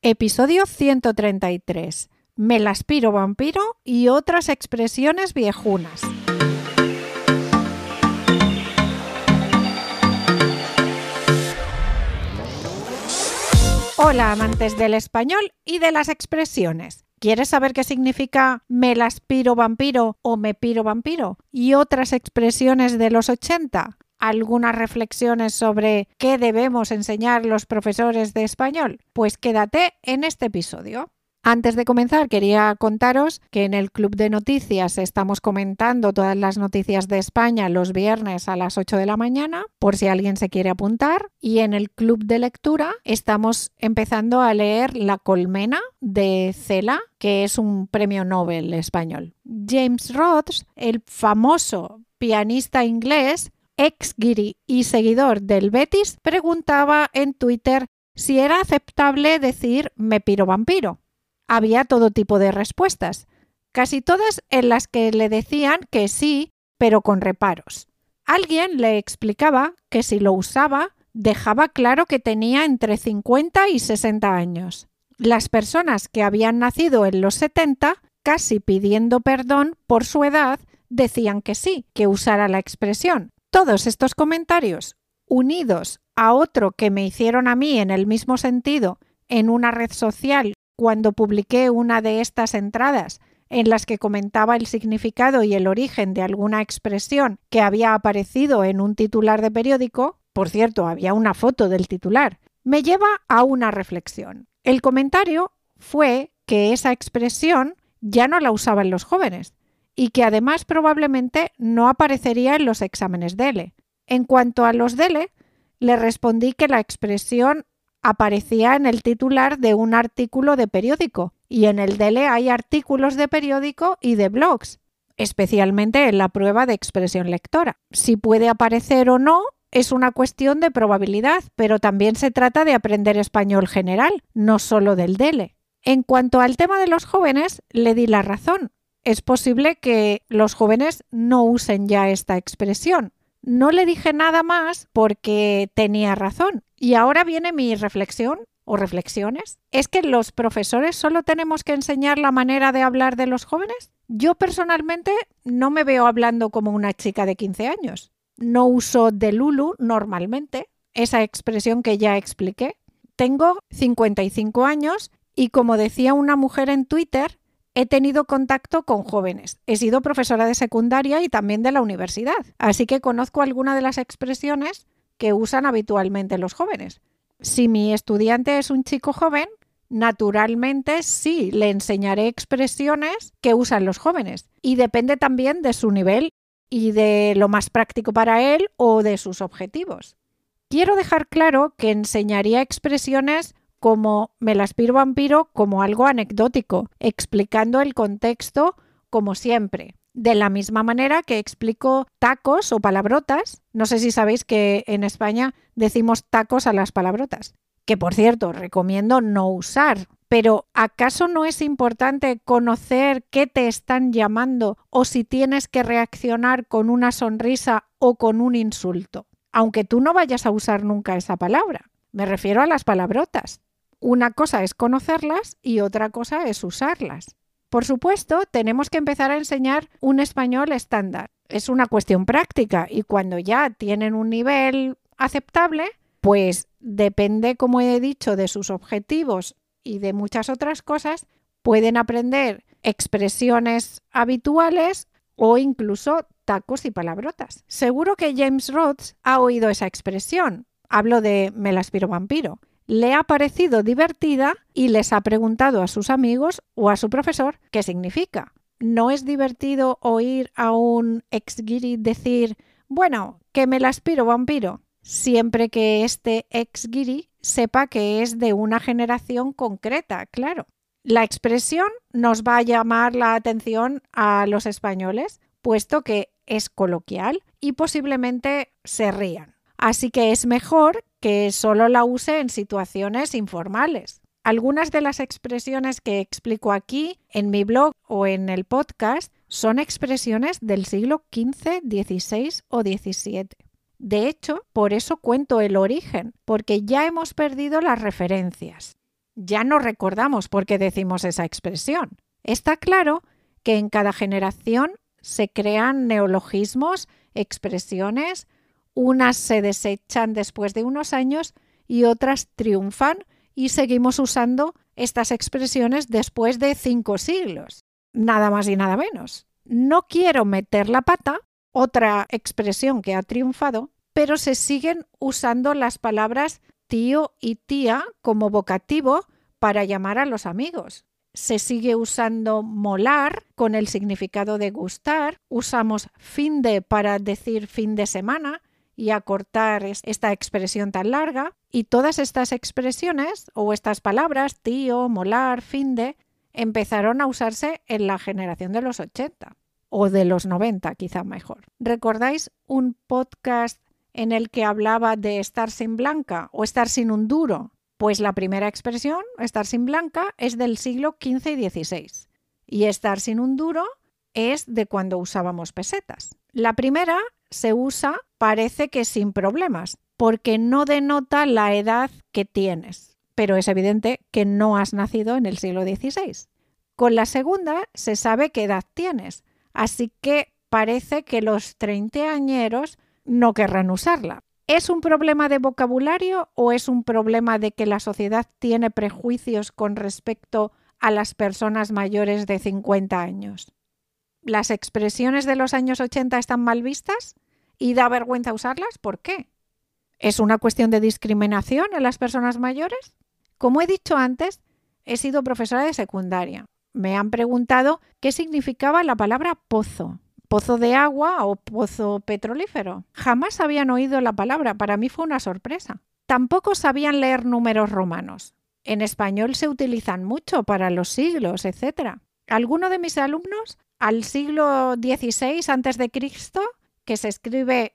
Episodio 133. Melaspiro vampiro y otras expresiones viejunas. Hola, amantes del español y de las expresiones. ¿Quieres saber qué significa melaspiro vampiro o me piro vampiro y otras expresiones de los 80? ¿Algunas reflexiones sobre qué debemos enseñar los profesores de español? Pues quédate en este episodio. Antes de comenzar, quería contaros que en el Club de Noticias estamos comentando todas las noticias de España los viernes a las 8 de la mañana, por si alguien se quiere apuntar. Y en el Club de Lectura estamos empezando a leer La colmena de Cela, que es un premio Nobel español. James Rhodes, el famoso pianista inglés, ex guiri y seguidor del Betis, preguntaba en Twitter si era aceptable decir me piro vampiro. Había todo tipo de respuestas, casi todas en las que le decían que sí, pero con reparos. Alguien le explicaba que si lo usaba, dejaba claro que tenía entre 50 y 60 años. Las personas que habían nacido en los 70, casi pidiendo perdón por su edad, decían que sí, que usara la expresión. Todos estos comentarios, unidos a otro que me hicieron a mí en el mismo sentido en una red social cuando publiqué una de estas entradas en las que comentaba el significado y el origen de alguna expresión que había aparecido en un titular de periódico, por cierto, había una foto del titular, me lleva a una reflexión. El comentario fue que esa expresión ya no la usaban los jóvenes y que además probablemente no aparecería en los exámenes DELE. En cuanto a los DELE, le respondí que la expresión aparecía en el titular de un artículo de periódico y en el DELE hay artículos de periódico y de blogs, especialmente en la prueba de expresión lectora. Si puede aparecer o no es una cuestión de probabilidad, pero también se trata de aprender español general, no solo del DELE. En cuanto al tema de los jóvenes, le di la razón. Es posible que los jóvenes no usen ya esta expresión. No le dije nada más porque tenía razón. Y ahora viene mi reflexión o reflexiones. ¿Es que los profesores solo tenemos que enseñar la manera de hablar de los jóvenes? Yo personalmente no me veo hablando como una chica de 15 años. No uso delulu normalmente, esa expresión que ya expliqué. Tengo 55 años y como decía una mujer en Twitter, he tenido contacto con jóvenes. He sido profesora de secundaria y también de la universidad, así que conozco algunas de las expresiones que usan habitualmente los jóvenes. Si mi estudiante es un chico joven, naturalmente sí le enseñaré expresiones que usan los jóvenes y depende también de su nivel y de lo más práctico para él o de sus objetivos. Quiero dejar claro que enseñaría expresiones como melaspiro vampiro como algo anecdótico, explicando el contexto como siempre. De la misma manera que explico tacos o palabrotas, no sé si sabéis que en España decimos tacos a las palabrotas, que por cierto recomiendo no usar, pero ¿acaso no es importante conocer qué te están llamando o si tienes que reaccionar con una sonrisa o con un insulto? Aunque tú no vayas a usar nunca esa palabra, me refiero a las palabrotas. Una cosa es conocerlas y otra cosa es usarlas. Por supuesto, tenemos que empezar a enseñar un español estándar. Es una cuestión práctica y cuando ya tienen un nivel aceptable, pues depende, como he dicho, de sus objetivos y de muchas otras cosas, pueden aprender expresiones habituales o incluso tacos y palabrotas. Seguro que James Rhodes ha oído esa expresión. Hablo de melaspiro vampiro. Le ha parecido divertida y les ha preguntado a sus amigos o a su profesor qué significa. ¿No es divertido oír a un ex guiri decir, bueno, que melaspiro vampiro? Siempre que este ex guiri sepa que es de una generación concreta, claro. La expresión nos va a llamar la atención a los españoles, puesto que es coloquial y posiblemente se rían. Así que es mejor que solo la use en situaciones informales. Algunas de las expresiones que explico aquí en mi blog o en el podcast son expresiones del siglo XV, XVI o XVII. De hecho, por eso cuento el origen, porque ya hemos perdido las referencias. Ya no recordamos por qué decimos esa expresión. Está claro que en cada generación se crean neologismos, expresiones, unas se desechan después de unos años y otras triunfan y seguimos usando estas expresiones después de 5 siglos. Nada más y nada menos. No quiero meter la pata, otra expresión que ha triunfado, pero se siguen usando las palabras tío y tía como vocativo para llamar a los amigos. Se sigue usando molar con el significado de gustar. Usamos fin de para decir fin de semana y acortar esta expresión tan larga. Y todas estas expresiones o estas palabras, tío, molar, fin de, empezaron a usarse en la generación de los 80 o de los 90, quizá mejor. ¿Recordáis un podcast en el que hablaba de estar sin blanca o estar sin un duro? Pues la primera expresión, estar sin blanca, es del siglo XV y XVI. Y estar sin un duro es de cuando usábamos pesetas. La primera se usa, parece que sin problemas, porque no denota la edad que tienes. Pero es evidente que no has nacido en el siglo XVI. Con la segunda se sabe qué edad tienes, así que parece que los treintañeros no querrán usarla. ¿Es un problema de vocabulario o es un problema de que la sociedad tiene prejuicios con respecto a las personas mayores de 50 años? ¿Las expresiones de los años 80 están mal vistas y da vergüenza usarlas? ¿Por qué? ¿Es una cuestión de discriminación en las personas mayores? Como he dicho antes, he sido profesora de secundaria. Me han preguntado qué significaba la palabra pozo. ¿Pozo de agua o pozo petrolífero? Jamás habían oído la palabra, para mí fue una sorpresa. Tampoco sabían leer números romanos. En español se utilizan mucho para los siglos, etc. Alguno de mis alumnos, al siglo XVI a.C., que se escribe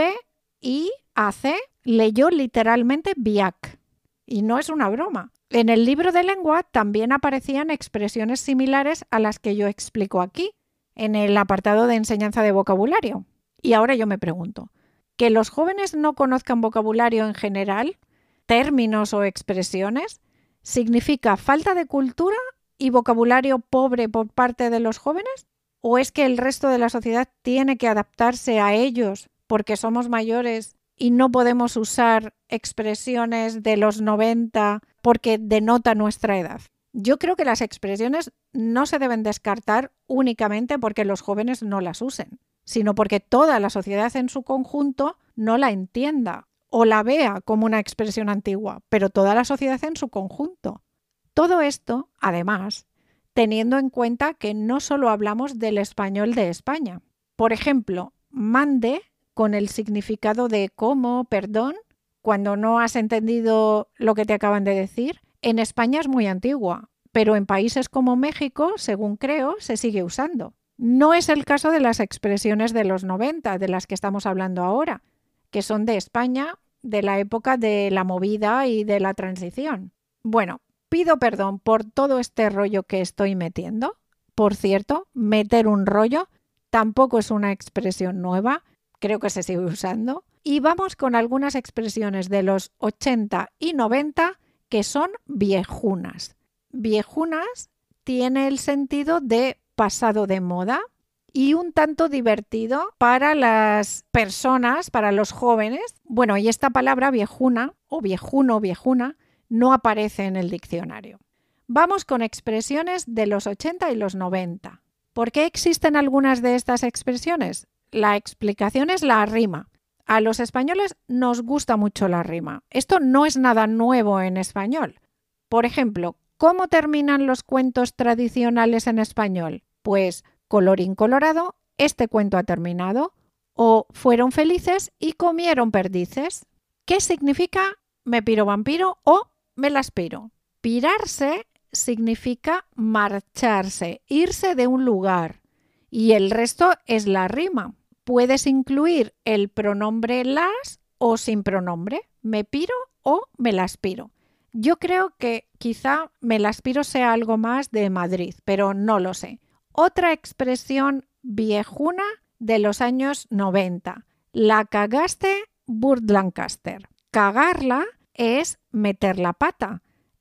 V-I-A-C, leyó literalmente viac. Y no es una broma. En el libro de lengua también aparecían expresiones similares a las que yo explico aquí, en el apartado de enseñanza de vocabulario. Y ahora yo me pregunto, ¿que los jóvenes no conozcan vocabulario en general, términos o expresiones, significa falta de cultura y vocabulario pobre por parte de los jóvenes? ¿O es que el resto de la sociedad tiene que adaptarse a ellos porque somos mayores y no podemos usar expresiones de los 90 porque denota nuestra edad? Yo creo que las expresiones no se deben descartar únicamente porque los jóvenes no las usen, sino porque toda la sociedad en su conjunto no la entienda o la vea como una expresión antigua, pero toda la sociedad en su conjunto. Todo esto, además, teniendo en cuenta que no solo hablamos del español de España. Por ejemplo, mande, con el significado de cómo, perdón, cuando no has entendido lo que te acaban de decir, en España es muy antigua, pero en países como México, según creo, se sigue usando. No es el caso de las expresiones de los 90, de las que estamos hablando ahora, que son de España, de la época de la movida y de la transición. Bueno, pido perdón por todo este rollo que estoy metiendo. Por cierto, meter un rollo tampoco es una expresión nueva, creo que se sigue usando. Y vamos con algunas expresiones de los 80 y 90 que son viejunas. Viejunas tiene el sentido de pasado de moda y un tanto divertido para las personas, para los jóvenes. Bueno, y esta palabra viejuna o viejuno o viejuna no aparece en el diccionario. Vamos con expresiones de los 80 y los 90. ¿Por qué existen algunas de estas expresiones? La explicación es la rima. A los españoles nos gusta mucho la rima. Esto no es nada nuevo en español. Por ejemplo, ¿cómo terminan los cuentos tradicionales en español? Pues, colorín colorado, este cuento ha terminado. O fueron felices y comieron perdices. ¿Qué significa me piro vampiro o me las piro? Pirarse significa marcharse, irse de un lugar. Y el resto es la rima. Puedes incluir el pronombre las o sin pronombre, me piro o me las piro. Yo creo que quizá me las piro sea algo más de Madrid, pero no lo sé. Otra expresión viejuna de los años 90. La cagaste, Burt Lancaster. Cagarla es meter la pata.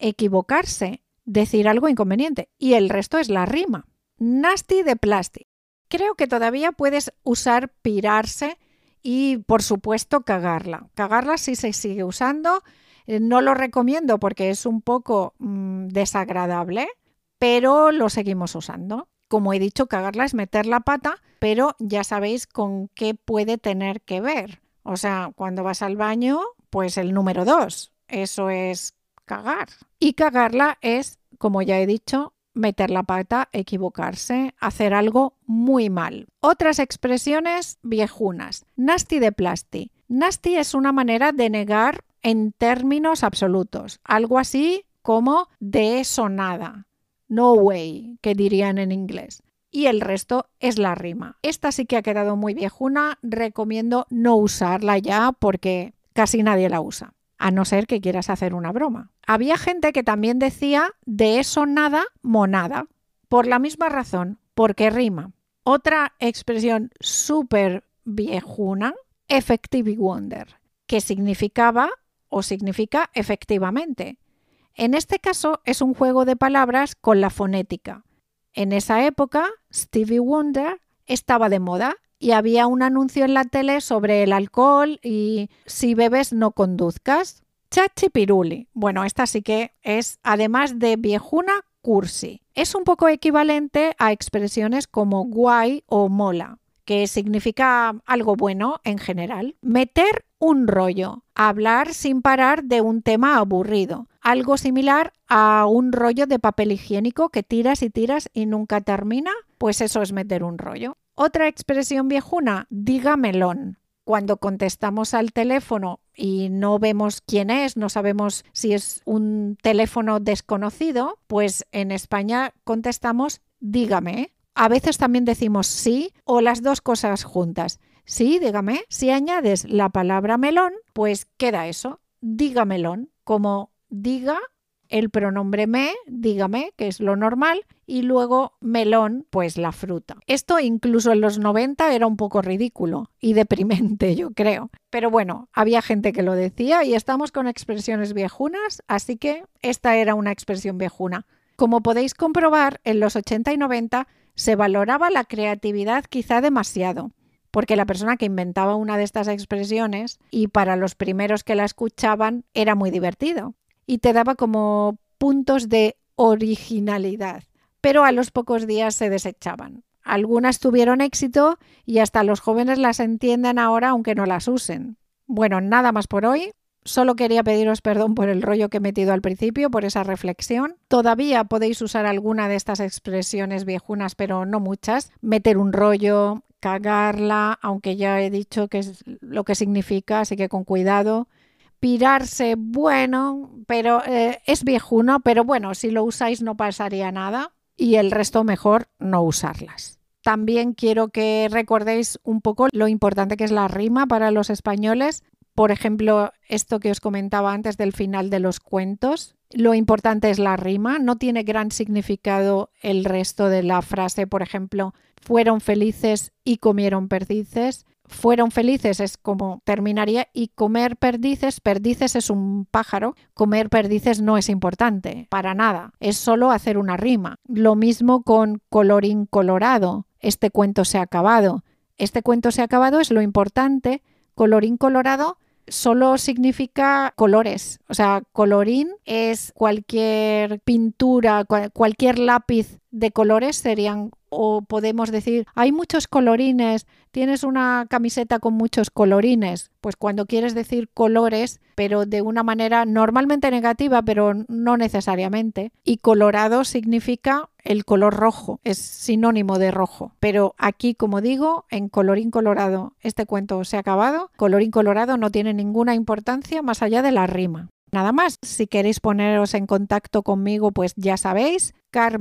equivocarse, decir algo inconveniente, y el resto es la rima. Nasty de plástico. Creo que todavía puedes usar pirarse y, por supuesto, cagarla. Cagarla sí se sigue usando. No lo recomiendo porque es un poco desagradable, pero lo seguimos usando. Como he dicho, cagarla es meter la pata, pero ya sabéis con qué puede tener que ver. O sea, cuando vas al baño, pues el número 2, eso es cagar. Y cagarla es, como ya he dicho, meter la pata, equivocarse, hacer algo muy mal. Otras expresiones viejunas. Nasty de plasti. Nasty es una manera de negar en términos absolutos. Algo así como de eso nada. No way, que dirían en inglés. Y el resto es la rima. Esta sí que ha quedado muy viejuna. Recomiendo no usarla ya porque casi nadie la usa, a no ser que quieras hacer una broma. Había gente que también decía de eso nada, monada. Por la misma razón, porque rima. Otra expresión súper viejuna, effective wonder, que significaba o significa efectivamente. En este caso es un juego de palabras con la fonética. En esa época, Stevie Wonder estaba de moda y había un anuncio en la tele sobre el alcohol y si bebes no conduzcas. Chachi piruli. Bueno, esta sí que es, además de viejuna, cursi. Es un poco equivalente a expresiones como guay o mola, que significa algo bueno en general. Meter un rollo, hablar sin parar de un tema aburrido. Algo similar a un rollo de papel higiénico que tiras y nunca termina, pues eso es meter un rollo. Otra expresión viejuna, diga melón. Cuando contestamos al teléfono y no vemos quién es, no sabemos si es un teléfono desconocido, pues en España contestamos dígame. A veces también decimos sí o las dos cosas juntas. Sí, dígame. Si añades la palabra melón, pues queda eso, diga melón, como diga el pronombre me, dígame, que es lo normal, y luego melón, pues la fruta. Esto incluso en los 90 era un poco ridículo y deprimente, yo creo. Pero bueno, había gente que lo decía y estamos con expresiones viejunas, así que esta era una expresión viejuna. Como podéis comprobar, en los 80 y 90 se valoraba la creatividad quizá demasiado, porque la persona que inventaba una de estas expresiones y para los primeros que la escuchaban era muy divertido y te daba como puntos de originalidad, pero a los pocos días se desechaban. Algunas tuvieron éxito y hasta los jóvenes las entienden ahora aunque no las usen. Bueno, nada más por hoy. Solo quería pediros perdón por el rollo que he metido al principio, por esa reflexión. Todavía podéis usar alguna de estas expresiones viejunas, pero no muchas. Meter un rollo, cagarla, aunque ya he dicho que es lo que significa, así que con cuidado. Pirarse, bueno, pero es viejuno, pero bueno, si lo usáis no pasaría nada. Y el resto mejor no usarlas. También quiero que recordéis un poco lo importante que es la rima para los españoles. Por ejemplo, esto que os comentaba antes del final de los cuentos, lo importante es la rima, no tiene gran significado el resto de la frase. Por ejemplo, fueron felices y comieron perdices. Fueron felices es como terminaría y comer perdices, perdices es un pájaro, comer perdices no es importante, para nada, es solo hacer una rima. Lo mismo con colorín colorado, este cuento se ha acabado. Este cuento se ha acabado es lo importante, colorín colorado solo significa colores, o sea, colorín es cualquier pintura, cualquier lápiz de colores serían, o podemos decir, hay muchos colorines, tienes una camiseta con muchos colorines, pues cuando quieres decir colores, pero de una manera normalmente negativa, pero no necesariamente, y colorado significa el color rojo, es sinónimo de rojo, pero aquí, como digo, en colorín colorado, este cuento se ha acabado, colorín colorado no tiene ninguna importancia más allá de la rima. Nada más, si queréis poneros en contacto conmigo, pues ya sabéis,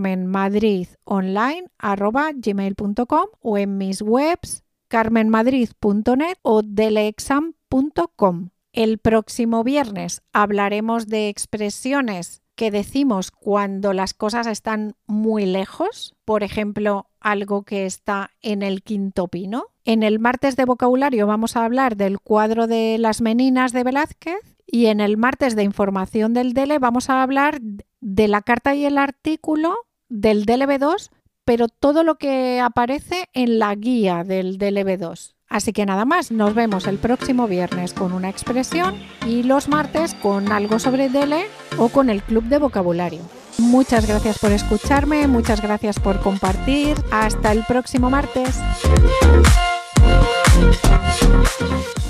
carmenmadridonline@gmail.com o en mis webs carmenmadrid.net o deleexam.com. El próximo viernes hablaremos de expresiones que decimos cuando las cosas están muy lejos, por ejemplo, algo que está en el quinto pino. En el martes de vocabulario vamos a hablar del cuadro de las meninas de Velázquez Y en el martes de información del DELE vamos a hablar de la carta y el artículo del DLB2, pero todo lo que aparece en la guía del DLB2. Así que nada más, nos vemos el próximo viernes con una expresión y los martes con algo sobre DELE o con el club de vocabulario. Muchas gracias por escucharme, muchas gracias por compartir. Hasta el próximo martes.